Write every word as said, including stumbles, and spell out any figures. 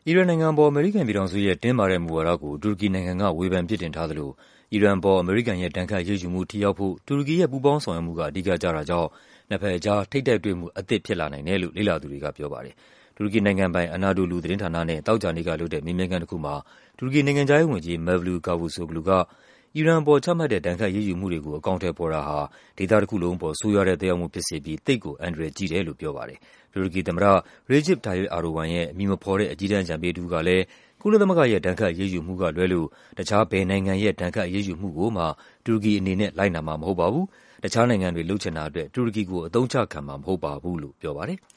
အီရန်နိုင်ငံအပေါ် အမေရိကန်ပြည်ထောင်စုရဲ့ တင်းမာတဲ့မူဝါဒကို တူရကီနိုင်ငံက ဝေဖန်ပြစ်တင်ထားသလို အီရန်အပေါ် အမေရိကန်ရဲ့ ဒဏ်ခတ်အရေးယူမှု ထိရောက်ဖို့ တူရကီရဲ့ ပူးပေါင်းဆောင်ရွက်မှုက အဓိကကျတာကြောင့် နှစ်ဘက်အကြား ထိပ်တိုက်တွေ့မှုအသစ် ဖြစ်လာနိုင်တယ်လို့ လေ့လာသူတွေကပြောပါတယ်။ တူရကီနိုင်ငံပိုင် Anadolu သတင်းဌာနနဲ့ သောကြာနေ့ကလုပ်တဲ့ မေးမြန်းခန်းတခုမှာ တူရကီနိုင်ငံခြားရေးဝန်ကြီး Mevlut Cavusoglu က အီရန်အပေါ် ချမှတ်တဲ့ ဒဏ်ခတ်အရေးယူမှုတွေကို အကောင်အထည်ဖော်တာဟာ ဒေသတခုလုံးအပေါ် ဆိုးရွားတဲ့သက်ရောက်မှုဖြစ်စေပြီး သိပ်ကို အန္တရာယ်ကြီးတယ်လို့ ပြောပါတယ်။ တူရကီသမ္မတ Recep Tayyip Erdogan ရဲ့ အမည်မဖော်တဲ့ အကြီးတန်းအကြံပေးတဦးကလည်း ကုလသမဂ္ဂရဲ့ ဒဏ်ခတ်အရေးယူမှုကလွဲလို့ တခြား ဘယ်နိုင်ငံရဲ့ ဒဏ်ခတ်အရေးယူမှုကိုမှ တူရကီအနေနဲ့ လိုက်နာမှာမဟုတ်ပါဘူး၊ တခြားနိုင်ငံတွေ လုပ်ချင်တာအတွက် တူရကီကို အသုံးချခံမှာ မဟုတ်ပါဘူးလို့ ပြောပါတယ်။